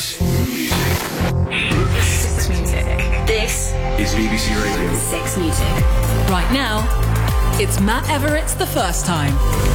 Six Music. This is BBC Radio. Six Music. Right now, it's Matt Everett's The First Time.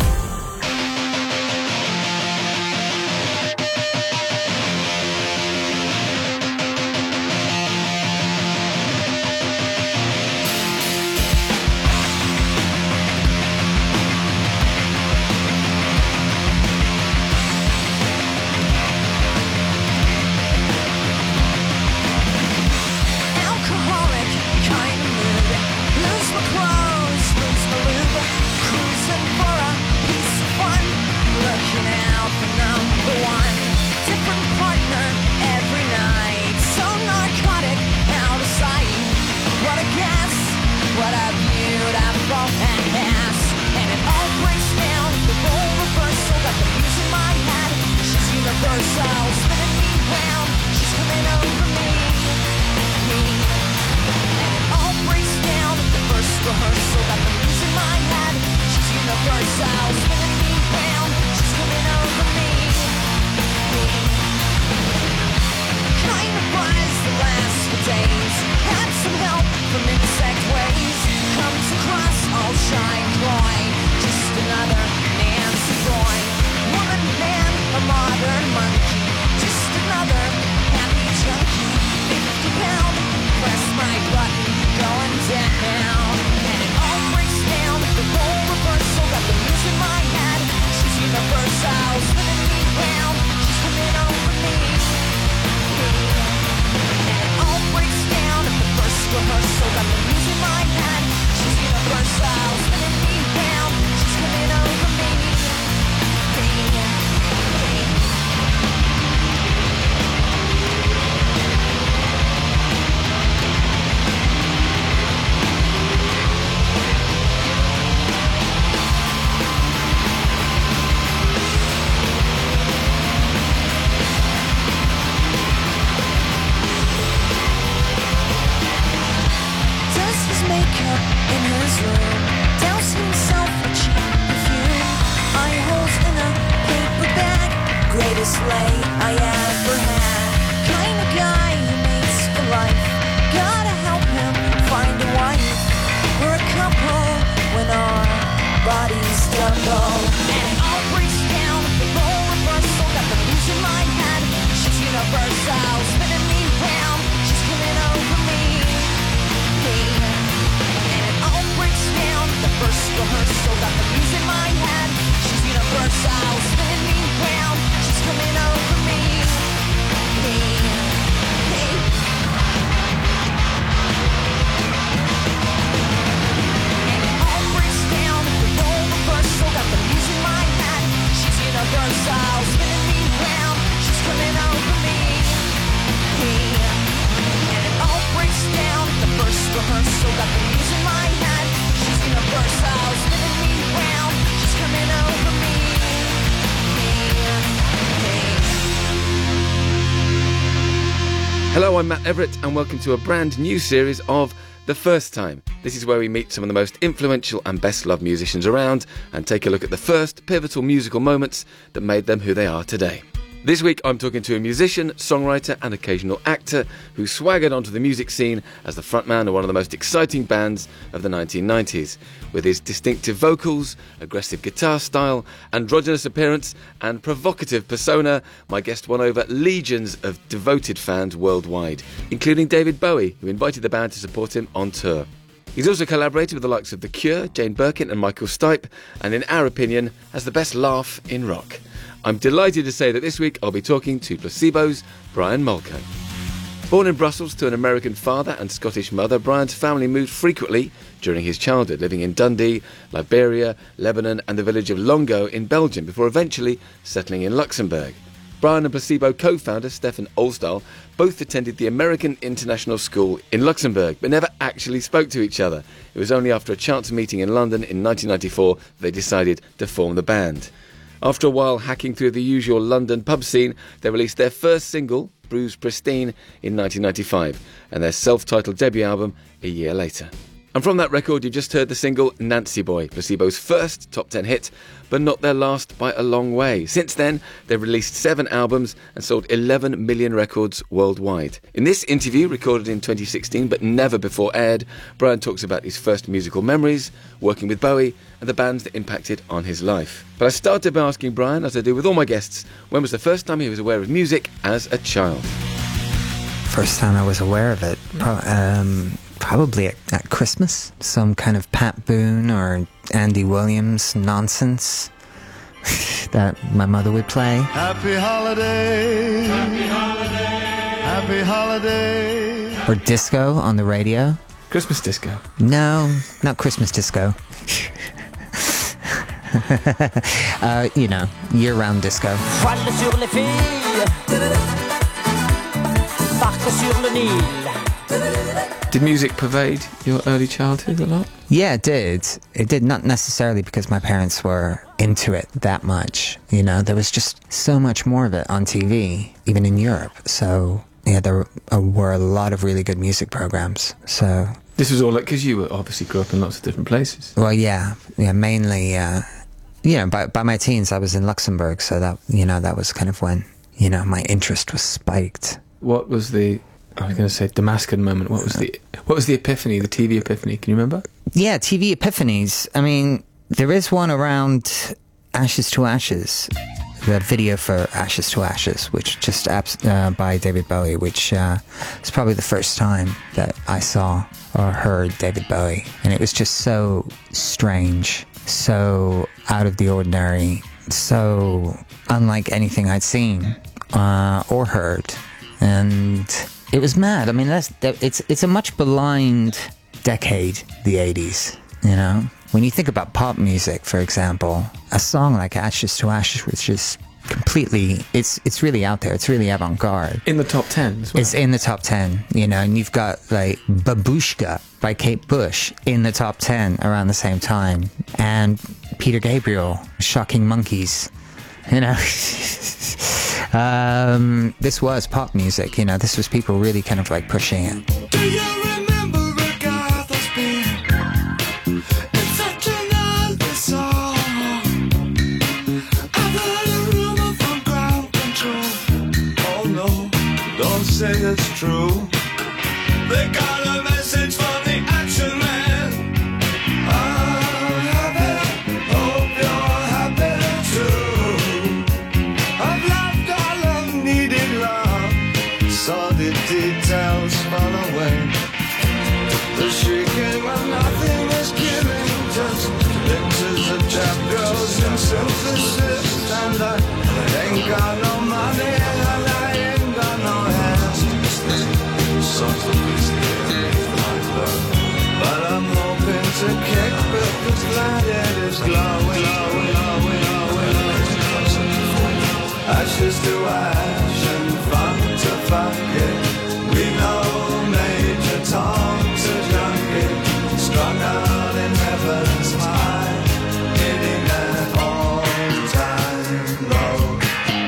Hello, I'm Matt Everett and welcome to a brand new series of The First Time. This is where we meet some of the most influential and best-loved musicians around and take a look at the first pivotal musical moments that made them who they are today. This week I'm talking to a musician, songwriter and occasional actor who swaggered onto the music scene as the frontman of one of the most exciting bands of the 1990s. With his distinctive vocals, aggressive guitar style, androgynous appearance and provocative persona, my guest won over legions of devoted fans worldwide, including David Bowie, who invited the band to support him on tour. He's also collaborated with the likes of The Cure, Jane Birkin and Michael Stipe, and in our opinion, has the best laugh in rock. I'm delighted to say that this week I'll be talking to Placebo's Brian Molko. Born in Brussels to an American father and Scottish mother, Brian's family moved frequently during his childhood, living in Dundee, Liberia, Lebanon and the village of Longo in Belgium before eventually settling in Luxembourg. Brian and Placebo co-founder Stefan Olsdahl both attended the American International School in Luxembourg, but never actually spoke to each other. It was only after a chance meeting in London in 1994 they decided to form the band. After a while hacking through the usual London pub scene, they released their first single, Bruised Pristine, in 1995, and their self-titled debut album a year later. And from that record, you just heard the single Nancy Boy, Placebo's first top 10 hit, but not their last by a long way. Since then, they've released 7 albums and sold 11 million records worldwide. In this interview, recorded in 2016 but never before aired, Brian talks about his first musical memories, working with Bowie, and the bands that impacted on his life. But I started by asking Brian, as I do with all my guests, when was the first time he was aware of music as a child? First time I was aware of it, probably at Christmas. Some kind of Pat Boone or Andy Williams nonsense that my mother would play. Happy holiday, happy holiday, happy holiday. Or disco on the radio. Christmas disco? No, not Christmas disco. Year-round disco. Did music pervade your early childhood a lot? Yeah, it did. It did, not necessarily because my parents were into it that much. There was just so much more of it on TV, even in Europe. So, yeah, there were a lot of really good music programs. So this was all because you obviously grew up in lots of different places. Well, yeah, mainly. By my teens, I was in Luxembourg, so that was kind of when my interest was spiked. What was the, I was going to say Damascus moment, what was the epiphany, the TV epiphany, can you remember? Yeah, TV epiphanies. I mean, there is one around Ashes to Ashes, the video for Ashes to Ashes, which just by David Bowie, which is probably the first time that I saw or heard David Bowie. And it was just so strange, so out of the ordinary, so unlike anything I'd seen or heard. And it was mad. I mean, it's a much maligned decade, the 80s, When you think about pop music, for example, a song like Ashes to Ashes, which is completely, it's really out there, it's really avant-garde. In the top 10 as well. It's in the top 10, and you've got like Babushka by Kate Bush in the top 10 around the same time. And Peter Gabriel, Shocking Monkeys. This was pop music, this was people really kind of like pushing it. Do you remember Agatha Spear? It's such an ugly song. I've heard a rumor from ground control. Oh no, don't say it's true. They got a message from the Action Man. I'm happy, hope you're happy too. I've loved all I've needed love. Saw the details fall away. The shrieking when nothing is killing. Just pictures of chap girls in synthesis. And I ain't got no money and I ain't got no hands. But I'm hoping to kick because blinded is glowing. Ashes to ash and fun to fuck it. We know Major Tom's a junkie, strung out in heaven's mind, hitting that all-time low.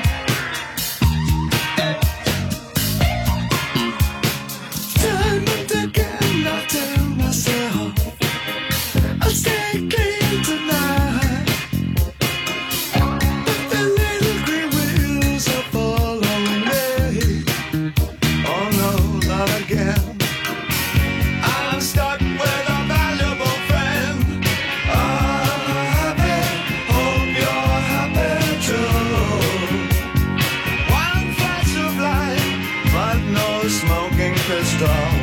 Time and again I tell myself I'll stay clean tonight, but the little green wheels are following me. Oh no, not again. I'm stuck with a valuable friend. I'm happy, hope you're happy too. One flash of light, but no smoking pistol.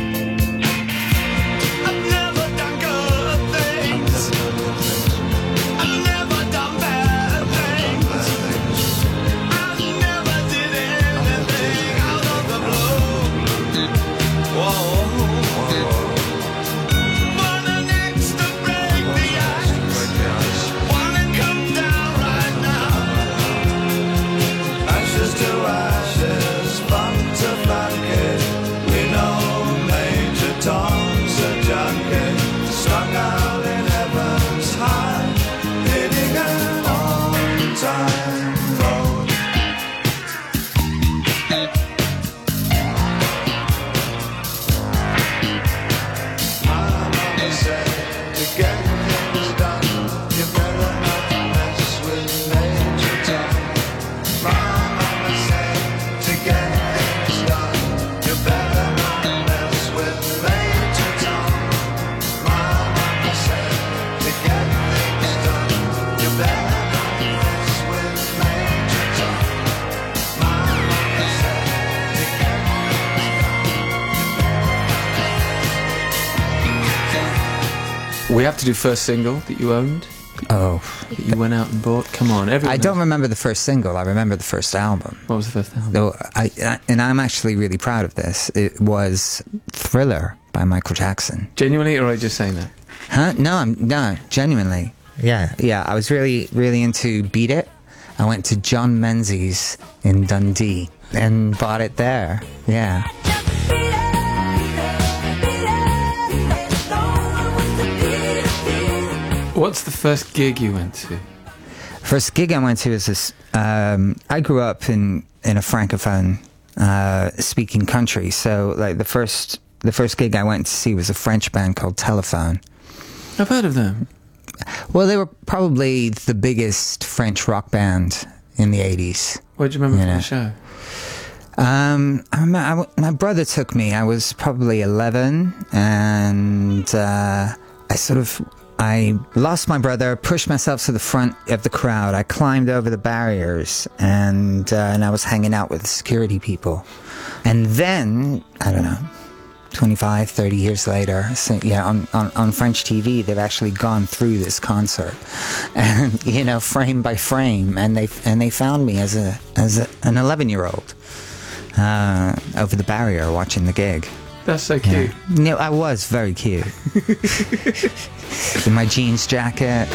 I've never done good things. I've never done bad things. I never did anything out of the blue. Whoa. Wanna next to break the ice. Wanna come down right now. Ashes to ashes, fun to funk it. We know We have to do first single that you owned, Oh, that you went out and bought. Come on, everyone. I don't remember the first single. I remember the first album. What was the first album? Though and I'm actually really proud of this. It was Thriller by Michael Jackson. Genuinely, or are you just saying that? Huh? No, genuinely. Yeah. I was really, really into Beat It. I went to John Menzies in Dundee and bought it there. Yeah. What's the first gig you went to? First gig I went to is this. I grew up in a francophone speaking country, so like the first gig I went to see was a French band called Telephone. I've heard of them. Well, they were probably the biggest French rock band in the 80s. What do you remember from the show? I remember my brother took me. I was probably 11, and I lost my brother, pushed myself to the front of the crowd. I climbed over the barriers, and I was hanging out with the security people. And then, I don't know, 25, 30 years later, on French TV, they've actually gone through this concert, and frame by frame, and they found me as an 11-year-old over the barrier watching the gig. That's so cute. Yeah, I was very cute. In my jeans jacket.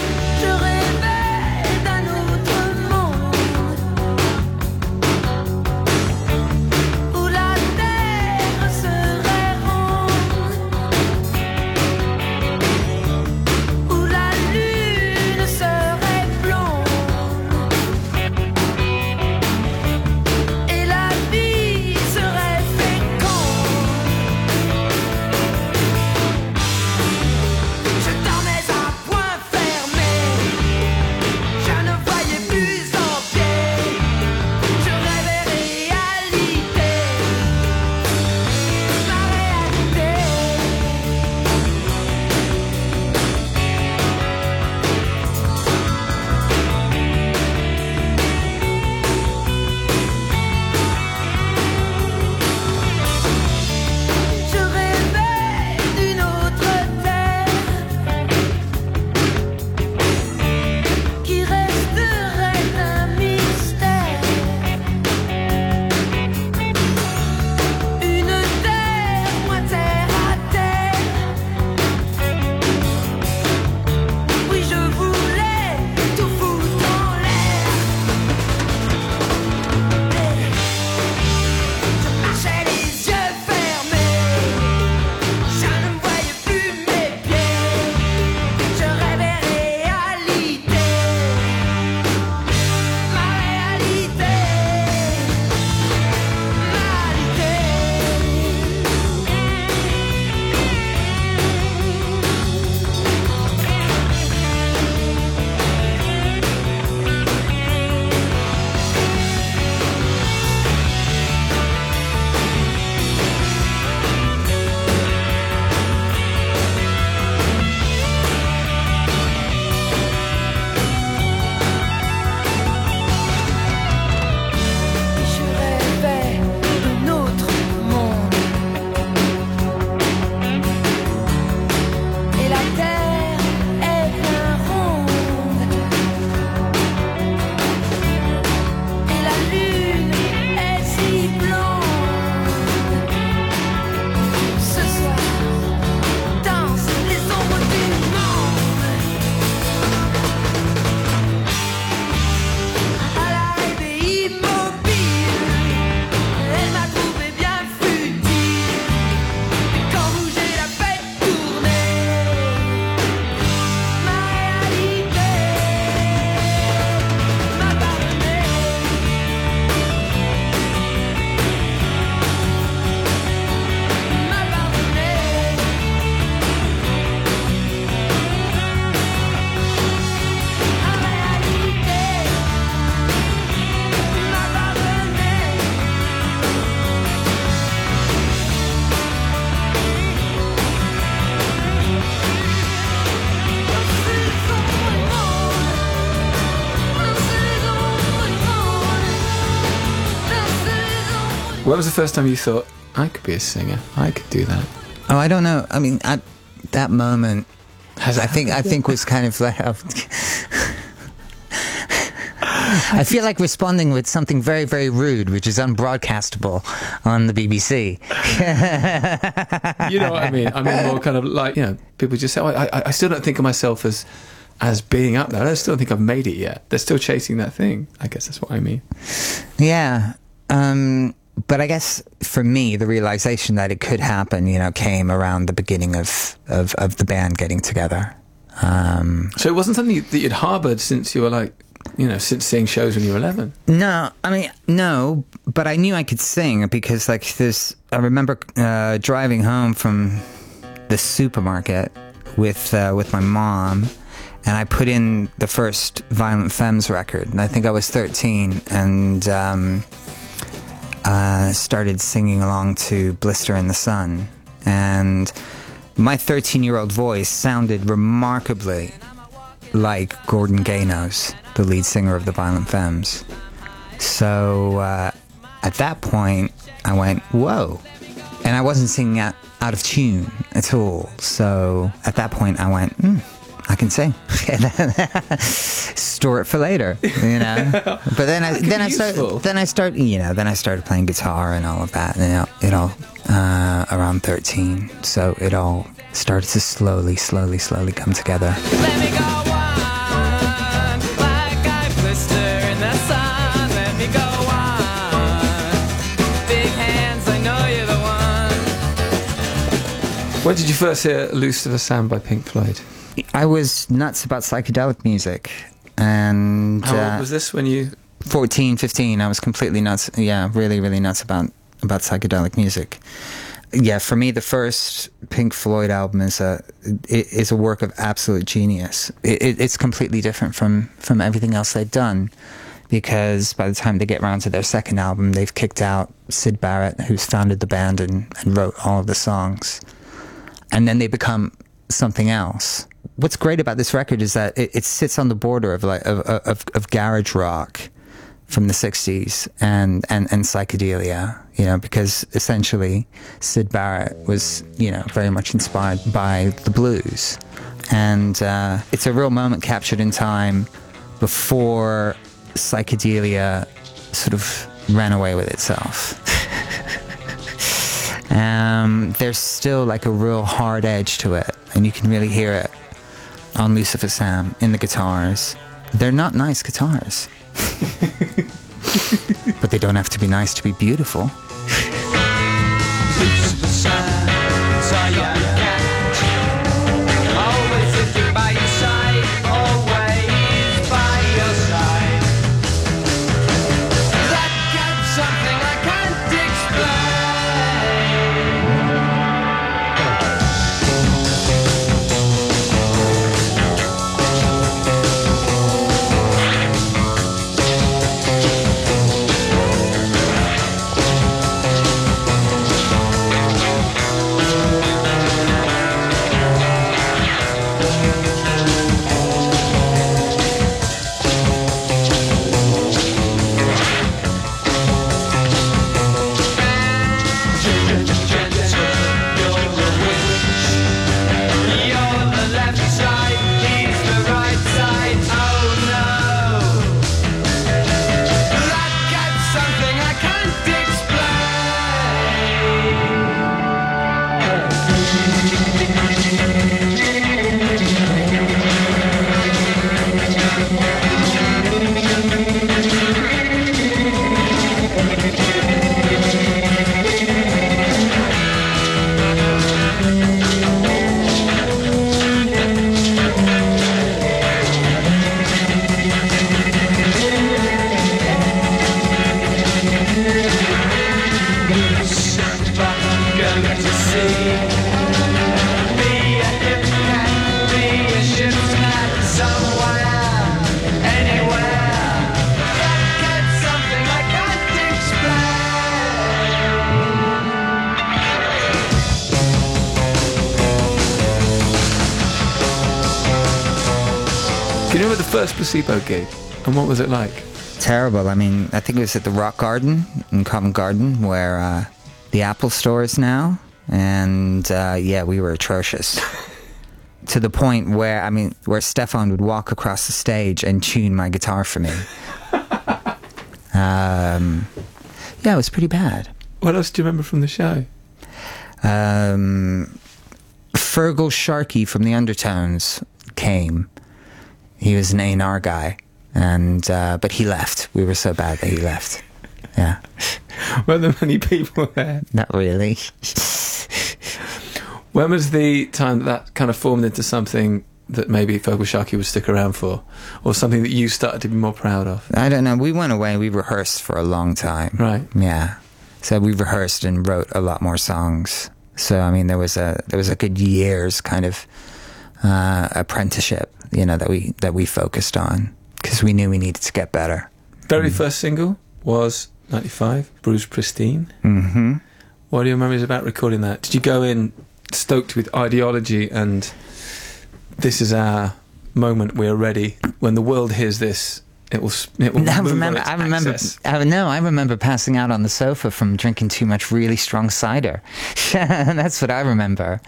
When was the first time you thought, I could be a singer, I could do that? Oh, I don't know. I mean, at that moment, I think was kind of like. I feel like responding with something very, very rude, which is unbroadcastable on the BBC. You know what I mean? I mean, more kind of like, you know, people just say, oh, I still don't think of myself as being up there. I still don't think I've made it yet. They're still chasing that thing. I guess that's what I mean. Yeah. But I guess for me, the realization that it could happen, you know, came around the beginning of the band getting together. So it wasn't something that you'd harboured since you were like, you know, since seeing shows when you were 11? No, I mean, no, but I knew I could sing because, like, I remember driving home from the supermarket with my mom, and I put in the first Violent Femmes record, and I think I was 13, and started singing along to Blister in the Sun, and my 13-year-old voice sounded remarkably like Gordon Gayno's, the lead singer of the Violent Femmes. So at that point, I went, whoa. And I wasn't singing out of tune at all. So at that point, I went, I can sing. Store it for later, you know. But then I started playing guitar and all of that. And it all around 13. So it all started to slowly come together. Let me go on, like I blister in the sun. Let me go on, big hands, I know you're the one. When did you first hear Lucifer Sam by Pink Floyd? I was nuts about psychedelic music. And how old was this when you... 14, 15, I was completely nuts. Yeah, really, really nuts about psychedelic music. Yeah, for me, the first Pink Floyd album is a work of absolute genius. It's completely different from everything else they've done, because by the time they get around to their second album, they've kicked out Syd Barrett, who's founded the band and wrote all of the songs, and then they become something else. What's great about this record is that it sits on the border of garage rock from the 60s and psychedelia, you know, because essentially Syd Barrett was, you know, very much inspired by the blues. And it's a real moment captured in time before psychedelia sort of ran away with itself. There's still like a real hard edge to it, and you can really hear it on Lucifer Sam in the guitars. They're not nice guitars. But they don't have to be nice to be beautiful. Lucifer Sam, saw your cat. Always looking by your side, always by your side. That cat's something I can't explain. Can you remember the first Placebo gig? And what was it like? Terrible. I mean, I think it was at the Rock Garden in Covent Garden, where the Apple Store is now. And yeah, we were atrocious. to the point where, where Stefan would walk across the stage and tune my guitar for me. Yeah, it was pretty bad. What else do you remember from the show? Fergal Sharkey from the Undertones came. He was an A&R guy, and but he left. We were so bad that he left. Yeah. Were there many people there? Not really. When was the time that kind of formed into something that maybe Fergal Sharkey would stick around for, or something that you started to be more proud of? I don't know. We went away. We rehearsed for a long time. Right. Yeah. So we rehearsed and wrote a lot more songs. So there was a good year's kind of apprenticeship, that we focused on, because we knew we needed to get better. Very first single was 95, Bruce Pristine. Mm-hmm. What are your memories about recording that? Did you go in stoked with ideology and this is our moment, we're ready, when the world hears this, it will I remember passing out on the sofa from drinking too much really strong cider. That's what I remember.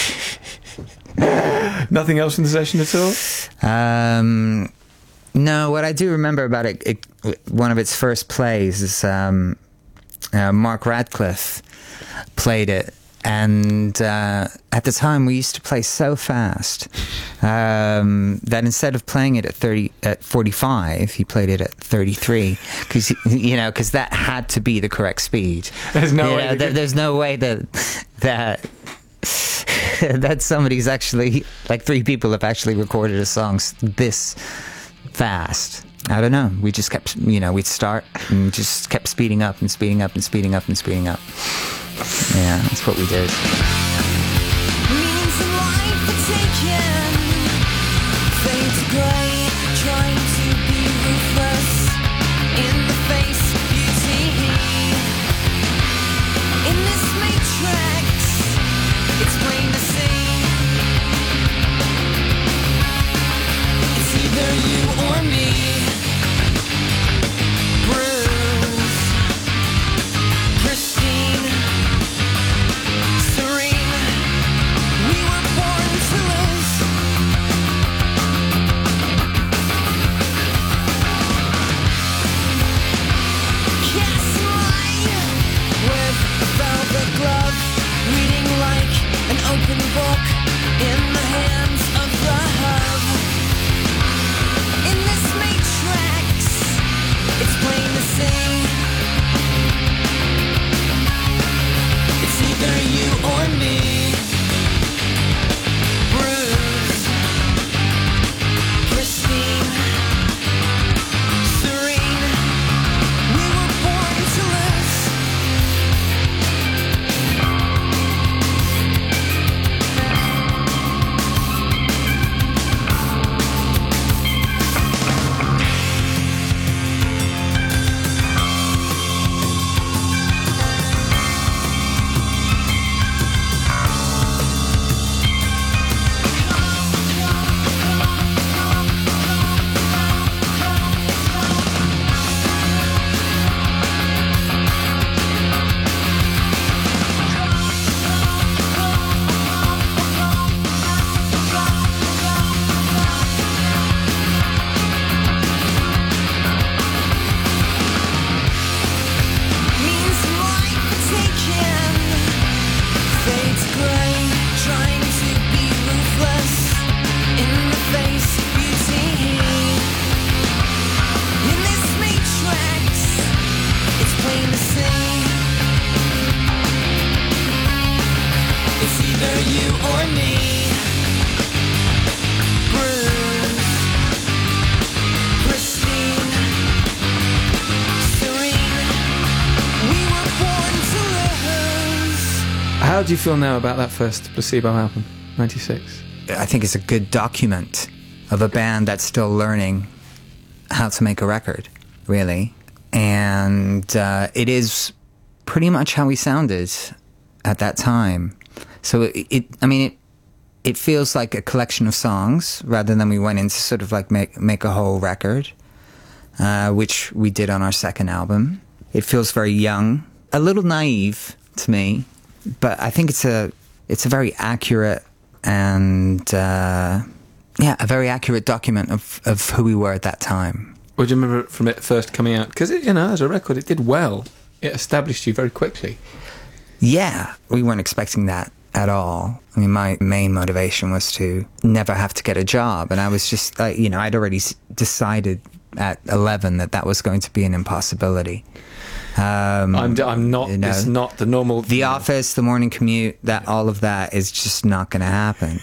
Nothing else in the session at all? No, what I do remember about it, one of its first plays is Mark Radcliffe played it. And at the time, we used to play so fast that instead of playing it at 45, he played it at 33, because that had to be the correct speed. There's no way. There's no way that somebody's actually, like, 3 people have actually recorded a song this fast. I don't know. We just kept, we'd start and just kept speeding up and speeding up and speeding up and speeding up. Yeah, that's what we did. Means in life are taken, fade to grey, trying to be ruthless in the face of beauty. In this matrix, it's plain to see. It's either you or me. Bruce, Pristine, serene, we were born to lose. Cast line with a velvet glove, reading like an open book in the hands of the hub. In this matrix, it's plain to see. It's either you or me. Bruce, Pristine, serene, we were born to lose. Means life taken, fades grey, trying to be ruthless in the face of beauty. In this matrix, it's plain to see. It's either you or me. Bruce, Pristine, serene, we were born to lose. How do you feel now about that first Placebo album, 96? I think it's a good document of a band that's still learning how to make a record, really. And it is pretty much how we sounded at that time. So it feels like a collection of songs rather than we went in to sort of like make a whole record, which we did on our second album. It feels very young, a little naive to me, but I think it's a very accurate and a very accurate document of who we were at that time. What do you remember from it first coming out? Because, as a record, it did well. It established you very quickly. Yeah, we weren't expecting that at all. I mean, my main motivation was to never have to get a job. And I was just, I'd already decided at 11 that was going to be an impossibility. I'm not, it's not the normal... The office, the morning commute, all of that is just not going to happen.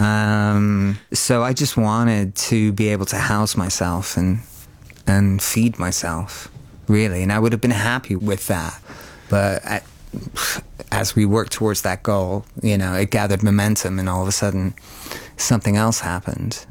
So I just wanted to be able to house myself and feed myself, really. And I would have been happy with that. But as we worked towards that goal, it gathered momentum, and all of a sudden something else happened.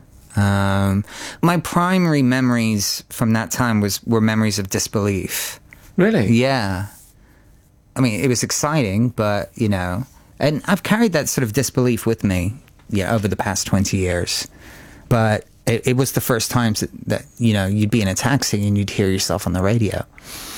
My primary memories from that time were memories of disbelief. Really? Yeah. I mean, it was exciting, but, and I've carried that sort of disbelief with me, over the past 20 years. But it was the first times that you'd be in a taxi and you'd hear yourself on the radio.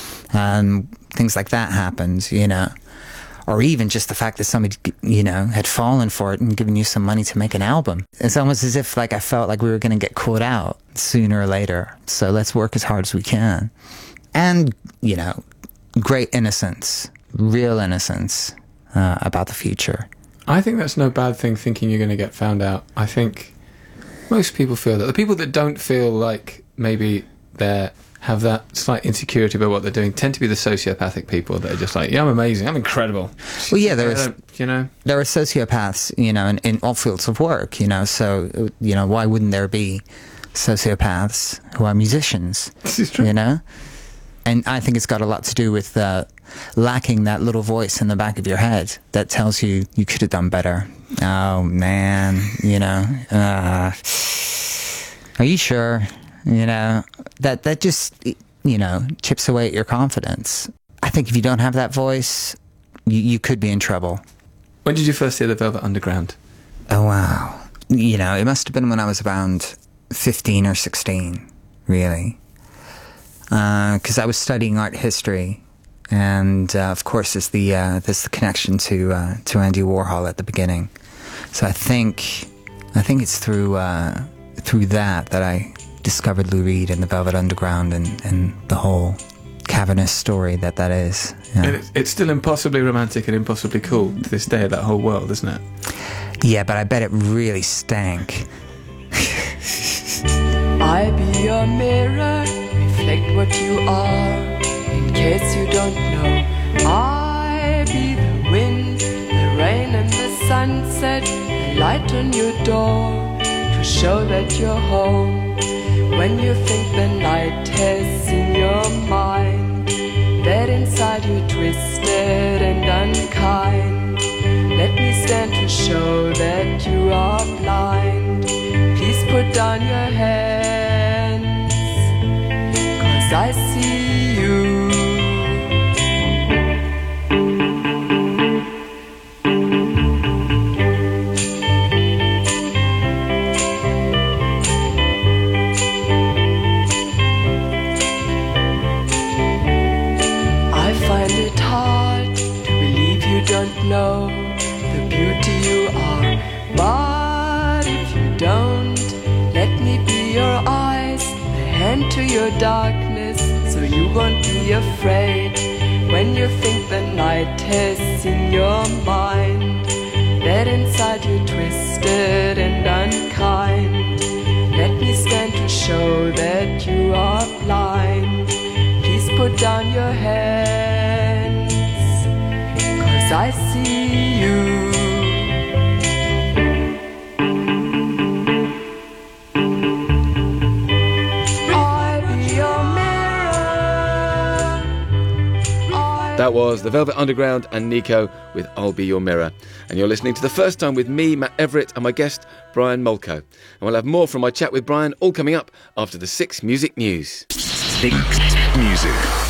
Things like that happened, or even just the fact that somebody, had fallen for it and given you some money to make an album. It's almost as if, I felt like we were going to get caught out sooner or later. So let's work as hard as we can. And, great innocence, real innocence about the future. I think that's no bad thing, thinking you're going to get found out. I think most people feel that. The people that don't feel like maybe they have that slight insecurity about what they're doing tend to be the sociopathic people that are just like, yeah, I'm amazing, I'm incredible. Well, yeah, there are sociopaths, in all fields of work, so, why wouldn't there be sociopaths who are musicians? This is true. And I think it's got a lot to do with lacking that little voice in the back of your head that tells you could have done better. Oh, man, are you sure? That just, chips away at your confidence. I think if you don't have that voice, you could be in trouble. When did you first hear the Velvet Underground? Oh, wow. It must have been when I was around 15 or 16, really. Because I was studying art history, and of course there's the connection to Andy Warhol at the beginning. So I think it's through that I discovered Lou Reed and the Velvet Underground and the whole cavernous story that is. Yeah. And it's still impossibly romantic and impossibly cool to this day, that whole world, isn't it? Yeah, but I bet it really stank. I be your mirror, reflect what you are, in case you don't know. I be the wind, the rain and the sunset, the light on your door, to show that you're home. When you think the night has in your mind, that inside you're twisted and unkind, let me stand to show that you are blind. Please put down your hands, 'cause I see you. I find it hard to believe you don't know the beauty you are, but if you don't, let me be your eyes, the hand to your darkness, so you won't be afraid. When you think the night has in your mind, that inside you're twisted and unkind, let me stand to show that you are blind. Please put down your hands, 'cause I see you. That was the Velvet Underground and Nico with I'll Be Your Mirror. And you're listening to The First Time with me, Matt Everett, and my guest, Brian Molko. And we'll have more from my chat with Brian, all coming up after the 6 Music News. 6 Music.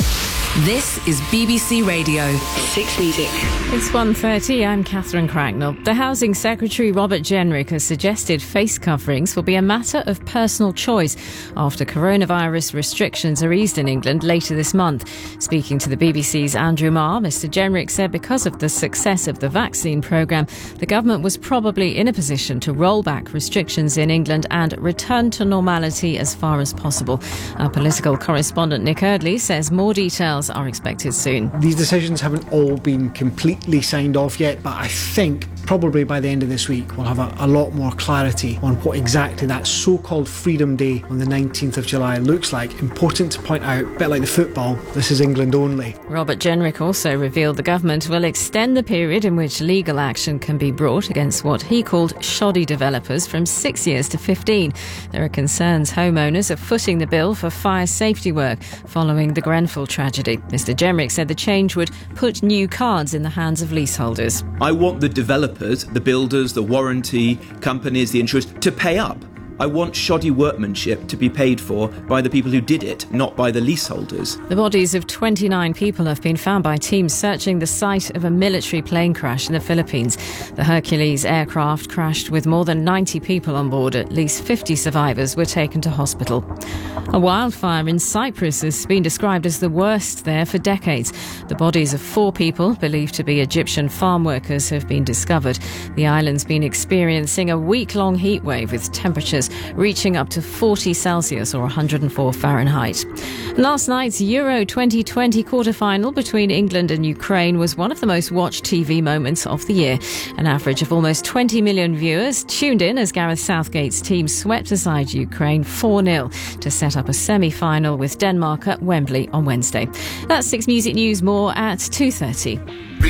This is BBC Radio. 6 Music. It's 1:30. I'm Catherine Cracknell. The Housing Secretary Robert Jenrick has suggested face coverings will be a matter of personal choice after coronavirus restrictions are eased in England later this month. Speaking to the BBC's Andrew Marr, Mr Jenrick said because of the success of the vaccine programme, the government was probably in a position to roll back restrictions in England and return to normality as far as possible. Our political correspondent Nick Eardley says more details are expected soon. These decisions haven't all been completely signed off yet, but I think probably by the end of this week we'll have a lot more clarity on what exactly that so-called Freedom Day on the 19th of July looks like. Important to point out, a bit like the football, this is England only. Robert Jenrick also revealed the government will extend the period in which legal action can be brought against what he called shoddy developers from 6 years to 15. There are concerns homeowners are footing the bill for fire safety work following the Grenfell tragedy. Mr Jenrick said the change would put new cards in the hands of leaseholders. I want the developers, the builders, the warranty companies, the insurers to pay up. I want shoddy workmanship to be paid for by the people who did it, not by the leaseholders. The bodies of 29 people have been found by teams searching the site of a military plane crash in the Philippines. The Hercules aircraft crashed with more than 90 people on board. At least 50 survivors were taken to hospital. A wildfire in Cyprus has been described as the worst there for decades. The bodies of 4 people, believed to be Egyptian farm workers, have been discovered. The island's been experiencing a week-long heatwave with temperatures reaching up to 40 Celsius or 104 Fahrenheit. Last night's Euro 2020 quarter-final between England and Ukraine was one of the most watched TV moments of the year. An average of almost 20 million viewers tuned in as Gareth Southgate's team swept aside Ukraine 4-0 to set up a semi-final with Denmark at Wembley on Wednesday. That's 6 Music News, more at 2:30.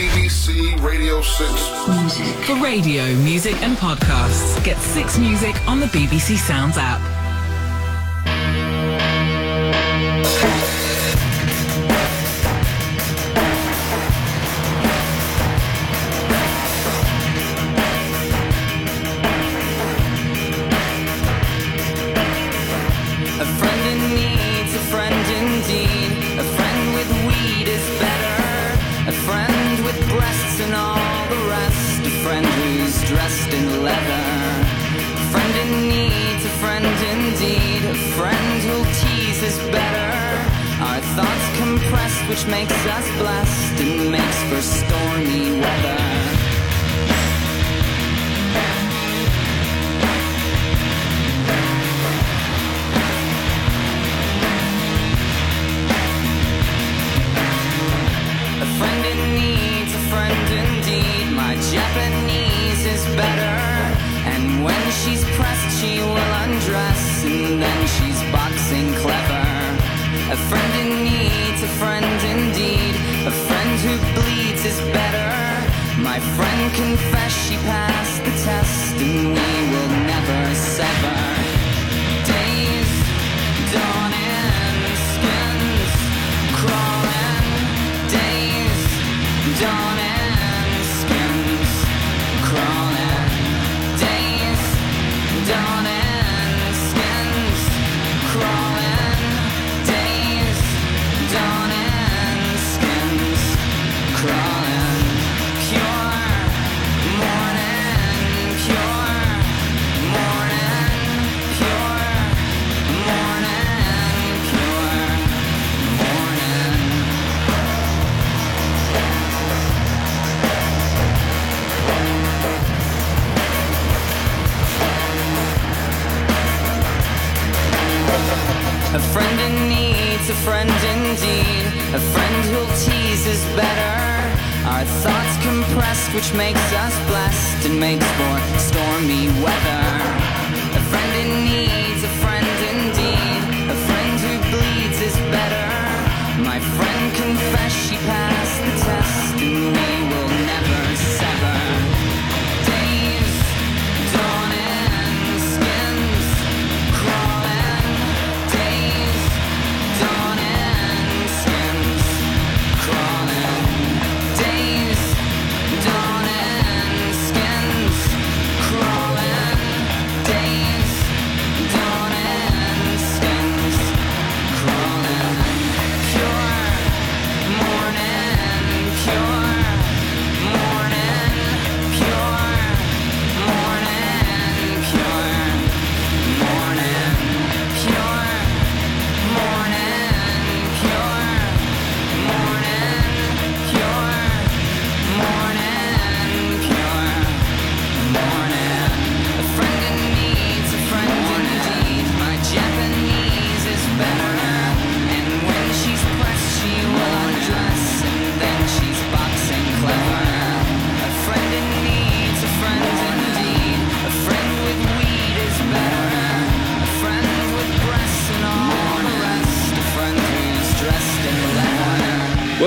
BBC Radio 6 Music. For radio, music and podcasts, get 6 Music on the BBC Sounds app. A friend in need's a friend indeed. A friend with weed is better. A friend with breasts and all the rest. A friend who's dressed in leather. A friend in need's a friend indeed. A friend who'll tease is better. Our thoughts compressed, which makes us blessed and makes for stormy weather. Japanese is better, and when she's pressed she will undress, and then she's boxing clever. A friend in need's a friend indeed. A friend who bleeds is better. My friend confessed she passed the test, and we will never sever. Days dawning, skins crawling. Days dawning, crawling, days dawning, skins crawling, days dawning, skins crawling, pure morning, pure morning, pure morning, pure morning. A friend in need's a friend indeed. A friend who'll tease is better. Our thoughts compressed, which makes us blessed and makes for stormy weather. A friend in need's a friend indeed. A friend who bleeds is better. My friend confessed she passed the test, and we will never sever. Days dawning, skins crawling. Days dawning, skins crawling. Days dawning, skins crawling. Days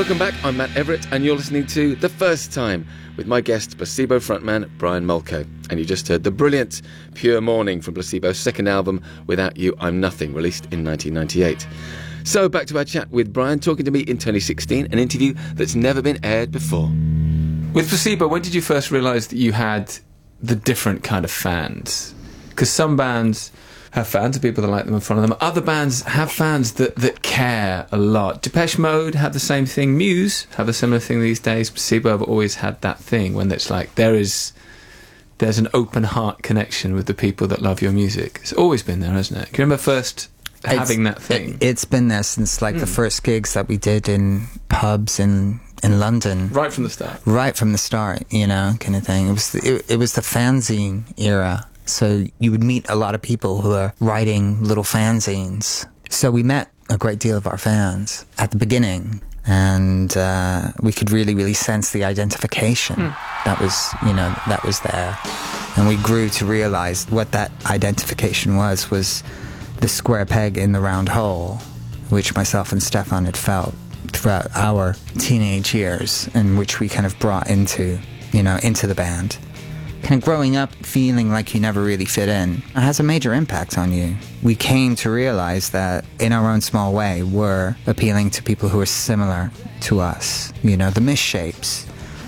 Welcome back, I'm Matt Everett, and you're listening to The First Time with my guest, Placebo frontman Brian Molko. And you just heard the brilliant Pure Morning from Placebo's second album, Without You, I'm Nothing, released in 1998. So back to our chat with Brian, talking to me in 2016, an interview that's never been aired before. With Placebo, when did you first realise that you had the different kind of fans? Because some bands have fans of people that like them in front of them. Other bands have fans that care a lot. Depeche Mode have the same thing. Muse have a similar thing these days. Placebo have always had that thing when it's like there's an open heart connection with the people that love your music. It's always been there, hasn't it? Can you remember first having that thing? It's been there since like the first gigs that we did in pubs in London. Right from the start. Right from the start, you know, kind of thing. It was the fanzine era. So you would meet a lot of people who are writing little fanzines. So we met a great deal of our fans at the beginning, and we could really, really sense the identification that was there. And we grew to realize what that identification was the square peg in the round hole, which myself and Stefan had felt throughout our teenage years, and which we kind of brought into the band. Kind of growing up feeling like you never really fit in, it has a major impact on you. We came to realize that in our own small way, we're appealing to people who are similar to us. You know, the misshapes.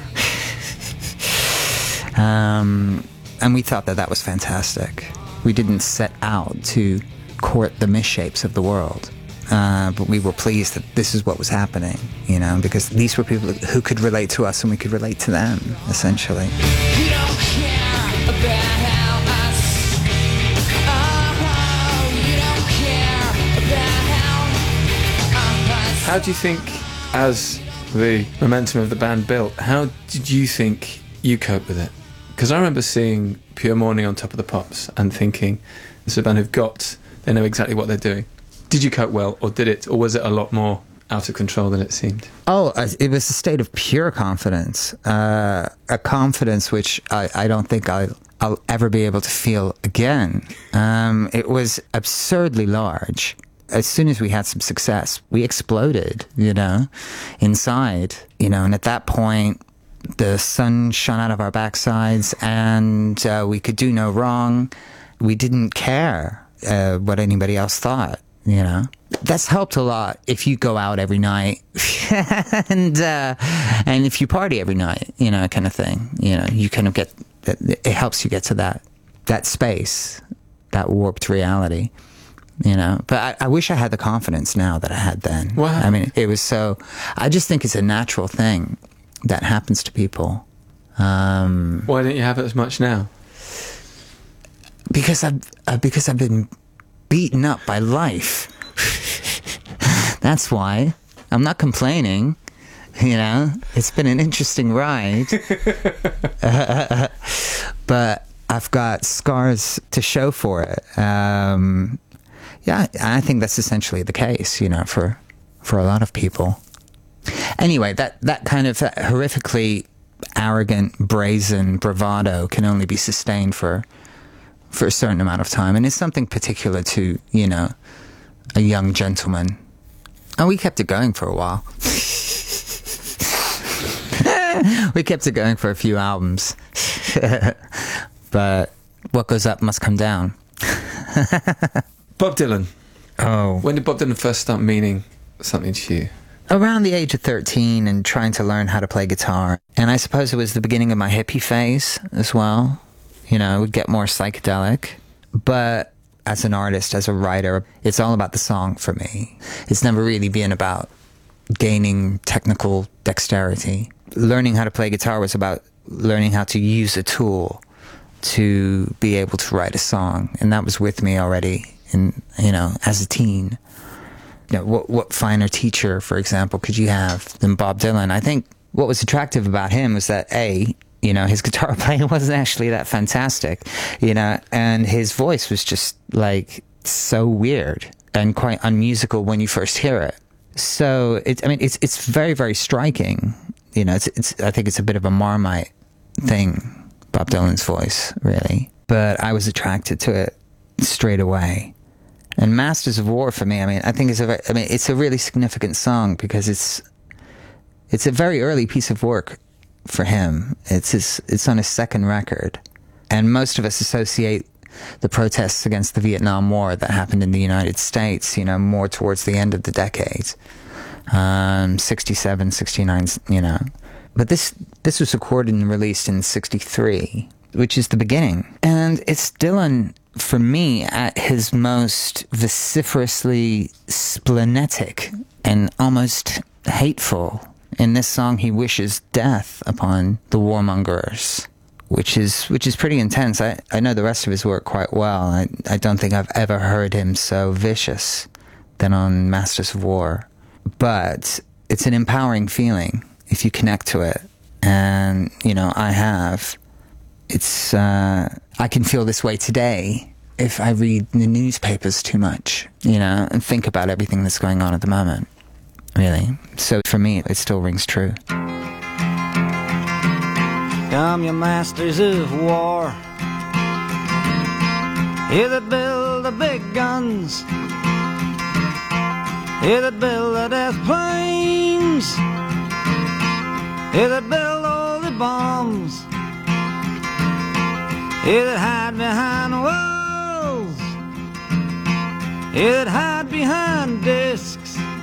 And we thought that was fantastic. We didn't set out to court the misshapes of the world. But we were pleased that this is what was happening, you know, because these were people who could relate to us and we could relate to them, essentially. You don't care about us. Oh, you don't care about us. How do you think, as the momentum of the band built, how did you think you coped with it? Because I remember seeing Pure Morning on Top of the Pops and thinking, this is a band they know exactly what they're doing. Did you cope well, or was it a lot more out of control than it seemed? Oh, it was a state of pure confidence, a confidence which I don't think I'll ever be able to feel again. It was absurdly large. As soon as we had some success, we exploded, you know, inside, you know, and at that point, the sun shone out of our backsides and we could do no wrong. We didn't care what anybody else thought. You know, that's helped a lot if you go out every night and if you party every night, you know, kind of thing. You know, you kind of get it helps you get to that space, that warped reality. You know, but I wish I had the confidence now that I had then. Wow. I mean, it was so. I just think it's a natural thing that happens to people. Why don't you have it as much now? Because I've been beaten up by life. That's why. I'm not complaining. You know, it's been an interesting ride. But I've got scars to show for it. Yeah, I think that's essentially the case, you know, for a lot of people. Anyway, that kind of horrifically arrogant, brazen bravado can only be sustained for a certain amount of time, and it's something particular to, you know, a young gentleman. And we kept it going for a while. We kept it going for a few albums. But what goes up must come down. Bob Dylan. Oh. When did Bob Dylan first start meaning something to you? Around the age of 13 and trying to learn how to play guitar. And I suppose it was the beginning of my hippie phase as well. You know, it would get more psychedelic. But as an artist, as a writer, it's all about the song for me. It's never really been about gaining technical dexterity. Learning how to play guitar was about learning how to use a tool to be able to write a song. And that was with me already, as a teen. You know, what finer teacher, for example, could you have than Bob Dylan? I think what was attractive about him was that, his guitar playing wasn't actually that fantastic, and his voice was just like so weird and quite unmusical when you first hear it. So it's very, very striking. I think it's a bit of a Marmite thing, Bob Dylan's voice, really. But I was attracted to it straight away. And Masters of War for me, I think it's a really significant song because It's a very early piece of work for him. It's on his second record. And most of us associate the protests against the Vietnam War that happened in the United States, you know, more towards the end of the decade. 67, 69, you know. But this was recorded and released in 63, which is the beginning. And it's Dylan, for me, at his most vociferously splenetic and almost hateful. In this song, he wishes death upon the warmongers, which is pretty intense. I know the rest of his work quite well. I don't think I've ever heard him so vicious than on Masters of War. But it's an empowering feeling if you connect to it. And, you know, I have. It's, I can feel this way today if I read the newspapers too much, you know, and think about everything that's going on at the moment, really. So for me, it still rings true. Come, you masters of war, you that build the big guns, you that build the death planes, you that build all the bombs, you that hide behind walls, you that hide behind discs.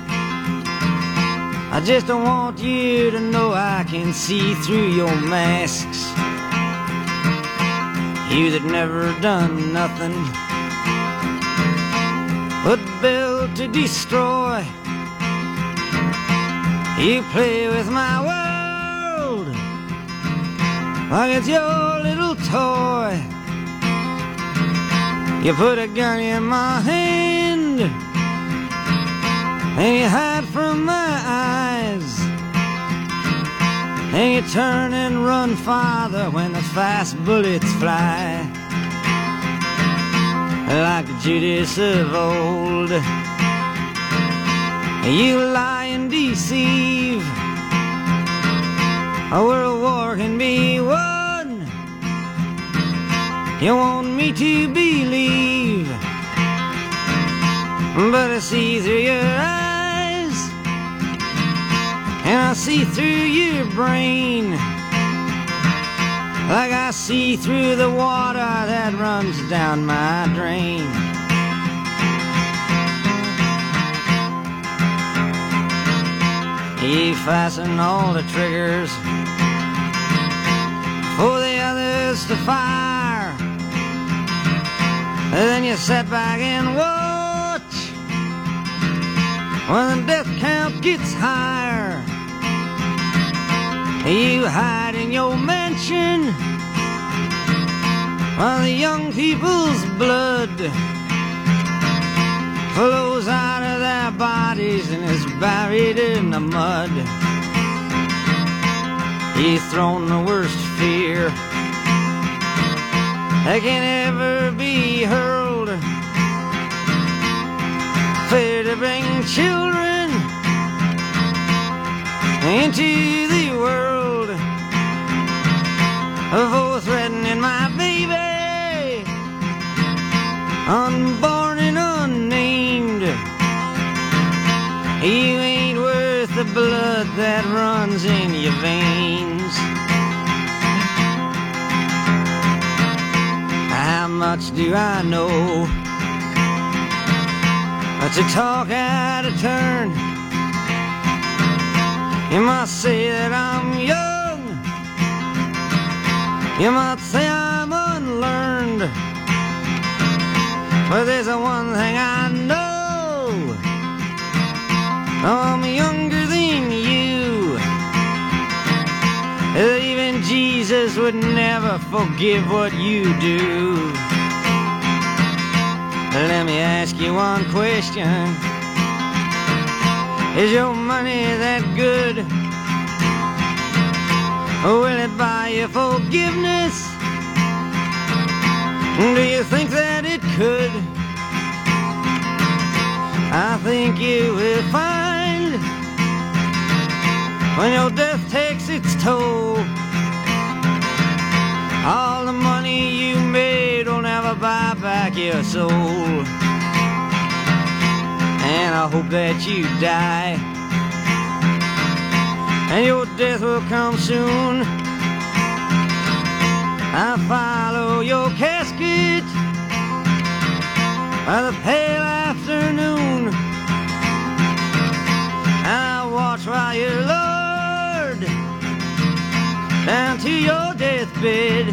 I just don't want you to know I can see through your masks. You that never done nothing but build to destroy. You play with my world like it's your little toy. You put a gun in my hand and you hide from my eyes, and you turn and run farther when the fast bullets fly. Like Judas of old, you lie and deceive. A world war can be won. You want me to believe, but I see through your eyes, and I see through your brain, like I see through the water that runs down my drain. You fasten all the triggers for the others to fire, and then you sit back and watch when the death count gets higher. You hide in your mansion while the young people's blood flows out of their bodies and is buried in the mud. You've thrown the worst fear that can ever be hurled, fear to bring children into the world, for threatening my baby, unborn and unnamed. You ain't worth the blood that runs in your veins. How much do I know to talk out of turn? You might say that I'm young, you might say I'm unlearned, but there's one thing I know, I'm younger than you. Even Jesus would never forgive what you do. Let me ask you one question. Is your money that good? Will it buy you forgiveness? Do you think that it could? I think you will find when your death takes its toll, all the money you made will never buy back your soul. And I hope that you die and your death will come soon. I follow your casket by the pale afternoon. I watch while you lowered down to your deathbed,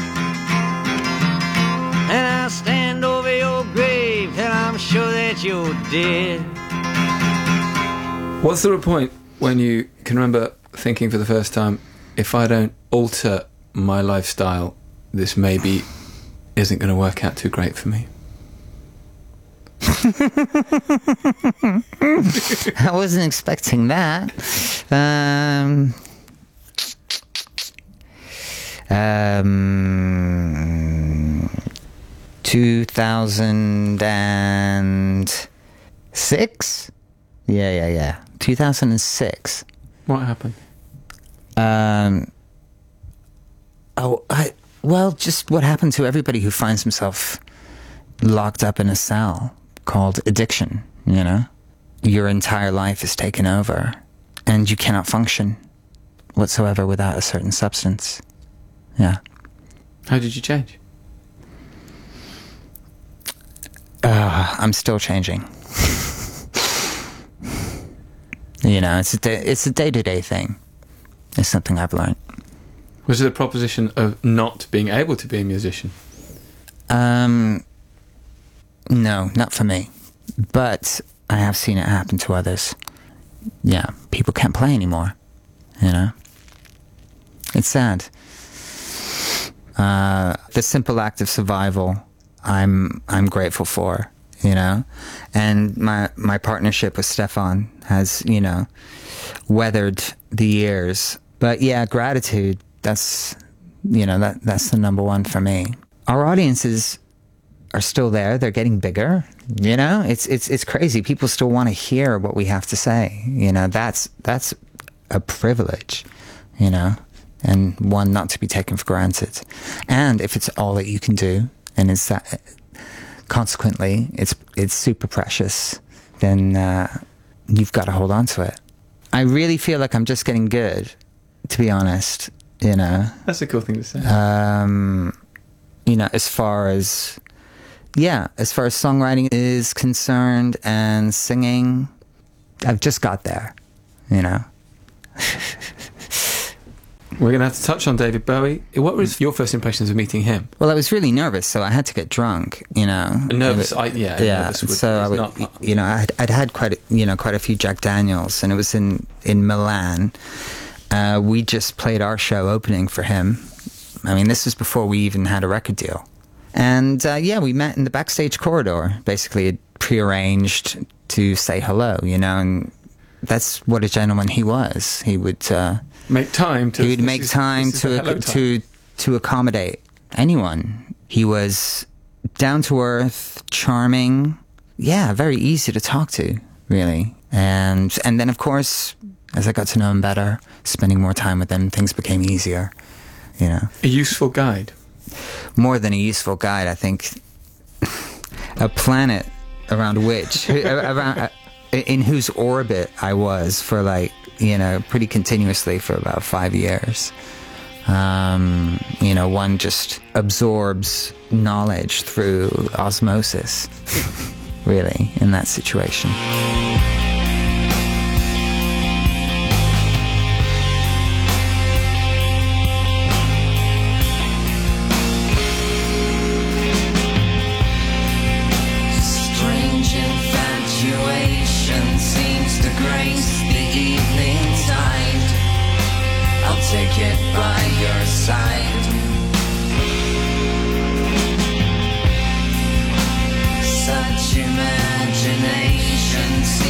and I stand over your grave till I'm sure that you're dead. What's the point when you can remember thinking for the first time, if I don't alter my lifestyle, this maybe isn't going to work out too great for me? I wasn't expecting that. 2006? Yeah. 2006. What happened? Just what happened to everybody who finds himself locked up in a cell called addiction, you know? Your entire life is taken over, and you cannot function whatsoever without a certain substance. Yeah. How did you change? I'm still changing. You know, it's a day-to-day thing. It's something I've learned. Was it a proposition of not being able to be a musician? No, not for me. But I have seen it happen to others. Yeah, people can't play anymore, you know? It's sad. The simple act of survival, I'm grateful for, you know? And my partnership with Stefan has, you know, weathered the years. But yeah, gratitude, that's, you know, that's the number one for me. Our audiences are still there. They're getting bigger, you know? It's crazy. People still want to hear what we have to say. You know, that's a privilege, you know? And one not to be taken for granted. And if it's all that you can do, and it's that, consequently, it's super precious, then you've got to hold on to it. I really feel like I'm just getting good, to be honest, you know. That's a cool thing to say. You know, as far as songwriting is concerned and singing, I've just got there, you know. We're going to have to touch on David Bowie. What was your first impressions of meeting him? Well, I was really nervous, so I had to get drunk, you know. Nervous, nervous so I would, you know, I'd had quite a few Jack Daniels, and it was in Milan. We just played our show opening for him. I mean, this was before we even had a record deal. And we met in the backstage corridor, basically prearranged to say hello, you know, and that's what a gentleman he was. He would make time to accommodate anyone. He was down to earth, charming, very easy to talk to, really. And then, of course, as I got to know him better, spending more time with him, things became easier, you know. A useful guide? More than a useful guide, I think. A planet around which, in whose orbit I was for, like, you know, pretty continuously for about 5 years. You know, one just absorbs knowledge through osmosis, really, in that situation. Take it by your side. Such imagination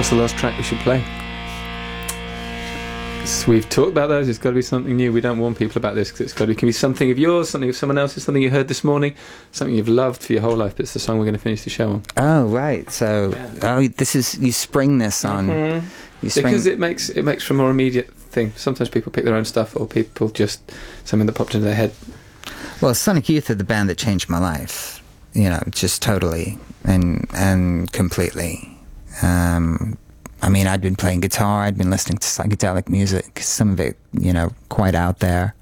What's the last track we should play? We've talked about those. It's got to be something new. We don't warn people about this because it can be something of yours, something of someone else's, something you heard this morning, something you've loved for your whole life. But it's the song we're going to finish the show on. Oh, right. So, this is, you spring this on. Mm-hmm. Because it makes for a more immediate thing. Sometimes people pick their own stuff, or people just something that popped into their head. Well, Sonic Youth are the band that changed my life. You know, just totally and completely. I mean, I'd been playing guitar, I'd been listening to psychedelic music, some of it, you know, quite out there.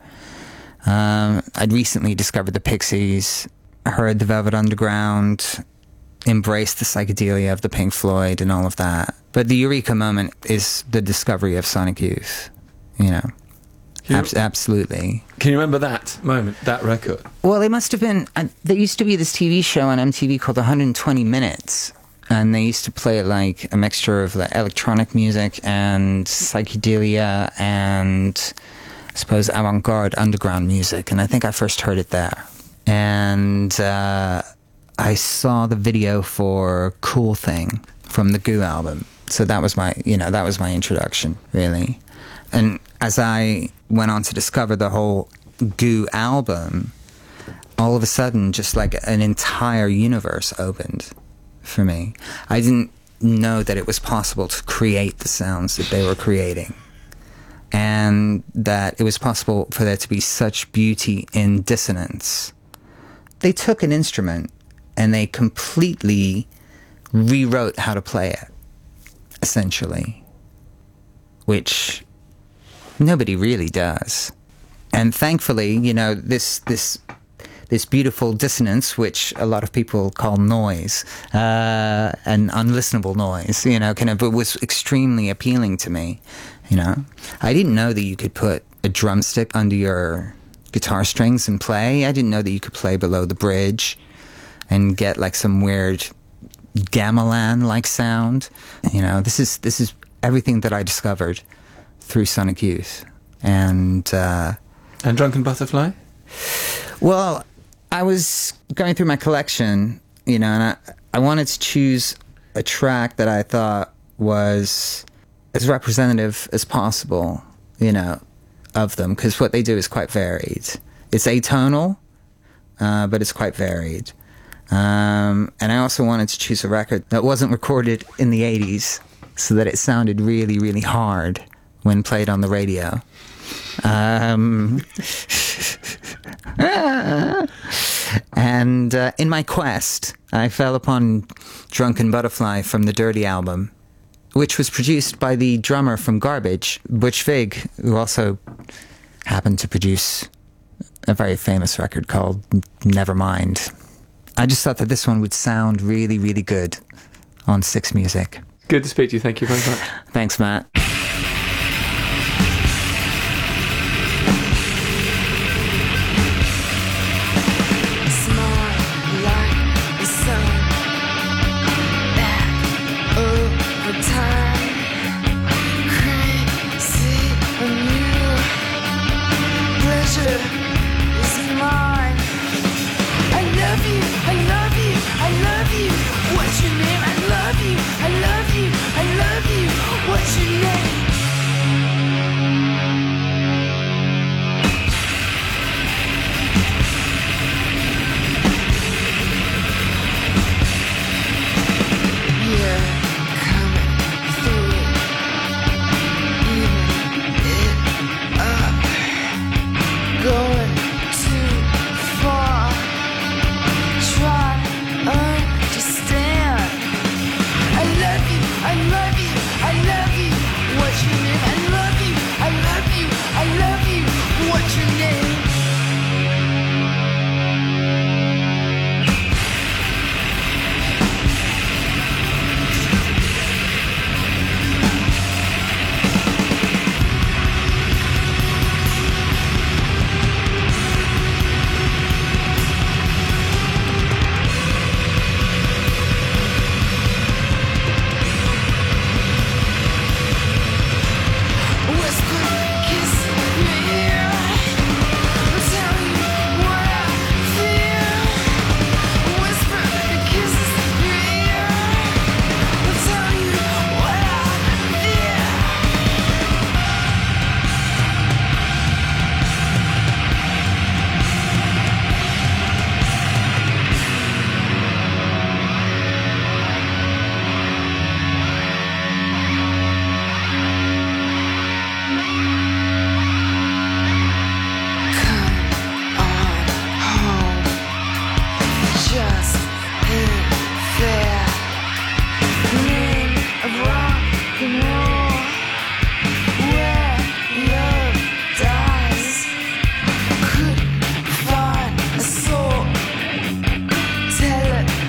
I'd recently discovered the Pixies, heard the Velvet Underground, embraced the psychedelia of the Pink Floyd and all of that. But the eureka moment is the discovery of Sonic Youth, you know. Absolutely. Can you remember that moment, that record? Well, it must have been... there used to be this TV show on MTV called 120 Minutes, and they used to play like a mixture of like electronic music and psychedelia and, I suppose, avant-garde underground music. And I think I first heard it there. And I saw the video for Cool Thing from the Goo album. So that was my introduction, really. And as I went on to discover the whole Goo album, all of a sudden, just like an entire universe opened for me. I didn't know that it was possible to create the sounds that they were creating, and that it was possible for there to be such beauty in dissonance. They took an instrument and they completely rewrote how to play it, essentially, which nobody really does. And thankfully, you know, this beautiful dissonance, which a lot of people call noise, and unlistenable noise, you know, kind of, it was extremely appealing to me, you know. I didn't know that you could put a drumstick under your guitar strings and play. I didn't know that you could play below the bridge and get like some weird gamelan-like sound. You know, this is everything that I discovered through Sonic Youth. And Drunken Butterfly? Well, I was going through my collection, you know, and I wanted to choose a track that I thought was as representative as possible, you know, of them, because what they do is quite varied. It's atonal, but it's quite varied. And I also wanted to choose a record that wasn't recorded in the 80s, so that it sounded really, really hard when played on the radio. And in my quest, I fell upon Drunken Butterfly from the Dirty album, which was produced by the drummer from Garbage, Butch Vig, who also happened to produce a very famous record called Nevermind. I just thought that this one would sound really, really good on Six Music. Good to speak to you. Thank you very much. Thanks, Matt. What's your name?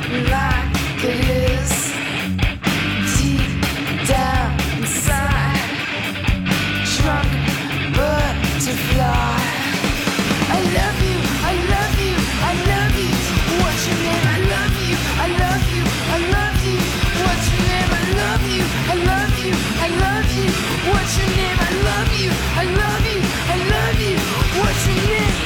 like it is deep down inside, shrunk butterfly. I love you, I love you, I love you. What's your name? I love you, I love you, I love you. What's your name? I love you, I love you, I love you. What's your name? I love you, I love you, I love you. What's your name?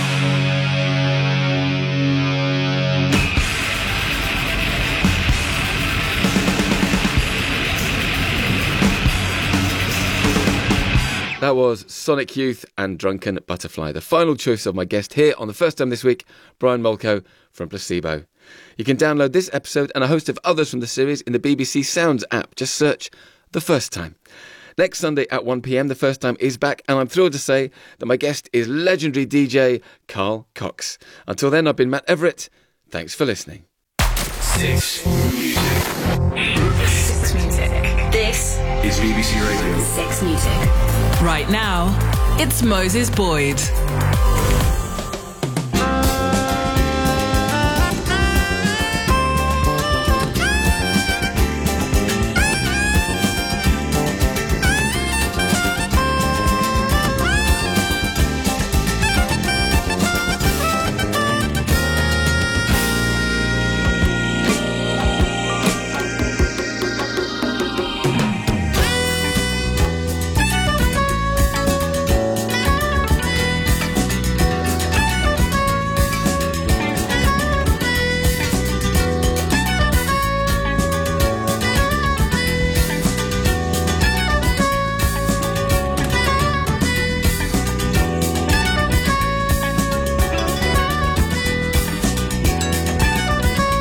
That was Sonic Youth and Drunken Butterfly, the final choice of my guest here on The First Time this week, Brian Molko from Placebo. You can download this episode and a host of others from the series in the BBC Sounds app. Just search The First Time. Next Sunday at 1 p.m, The First Time is back, and I'm thrilled to say that my guest is legendary DJ Carl Cox. Until then, I've been Matt Everett. Thanks for listening. Six Music. Six Music. This is BBC Radio. Six Music. Right now, it's Moses Boyd.